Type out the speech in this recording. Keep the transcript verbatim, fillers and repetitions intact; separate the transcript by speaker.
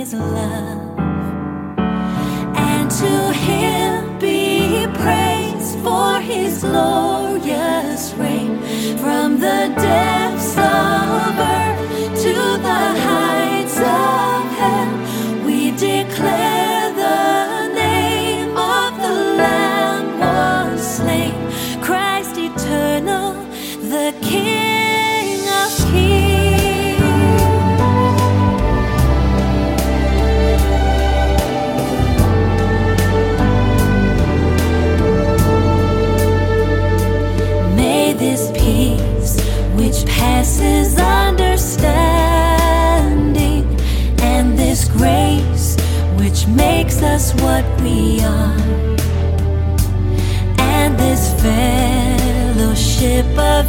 Speaker 1: His love, and to Him be praised for His glorious reign. From the depths of earth to the heights of hell, we declare the name of the Lamb was slain, Christ eternal, the King of kings. May this peace which passes understanding, and this grace which makes us what we are, and this fellowship of